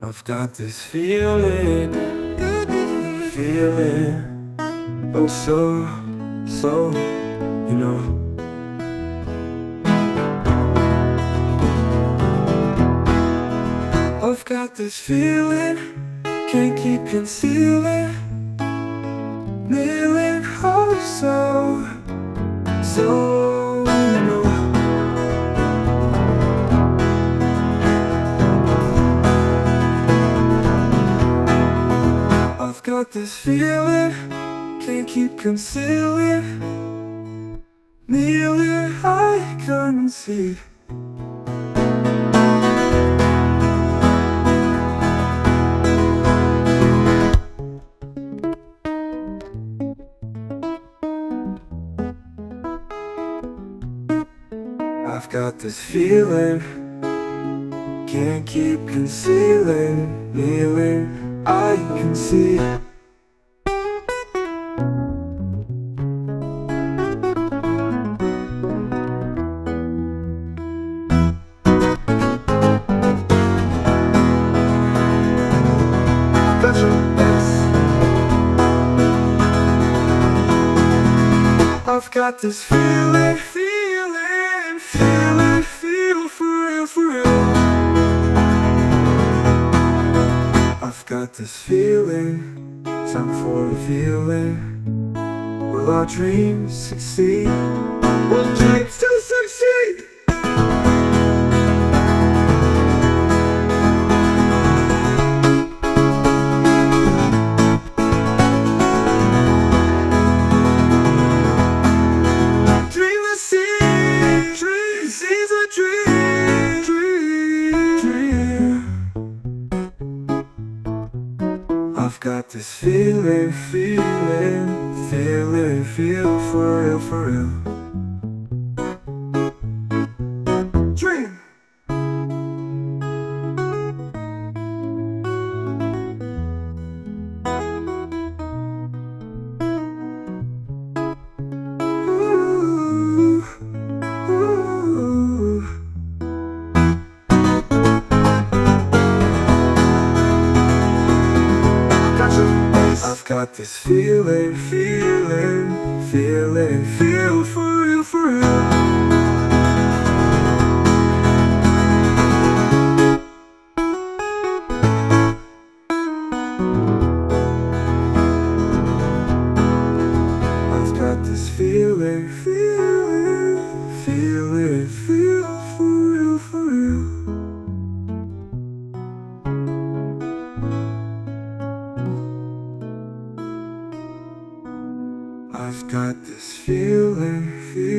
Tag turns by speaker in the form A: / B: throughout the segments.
A: I've got this feeling, oh so, you know. I've got this feeling, can't keep concealing, kneeling, oh so, you know. I've got this feeling, can't keep concealing, kneeling, I can see. I've got this feeling, can't keep concealing, kneeling, I can see. I've got this feeling, feel for real. I've got this feeling, time for revealing. Will our dreams succeed? Will dreams still succeed? I've got this feeling, feel for real. Dream. Ooh, ooh. I've got this feeling, feel for real. I've got this feeling, feel for real. I've got this feeling,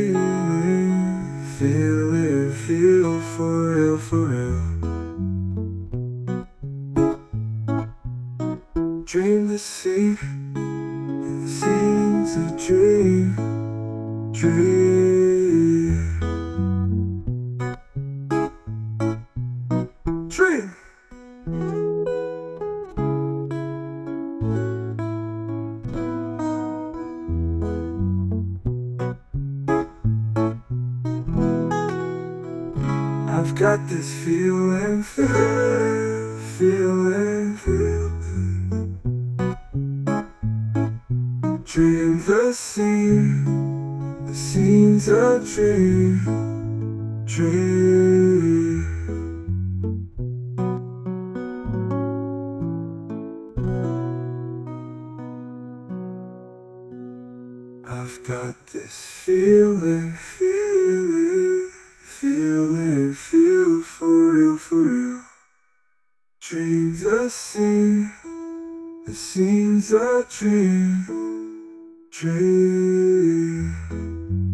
A: feel for real. Dream the scene, the scene's a dream. Dream. I've got this feeling, dream the scene's a dream. I've got this feeling, feel for real. Dream the scene's a dream.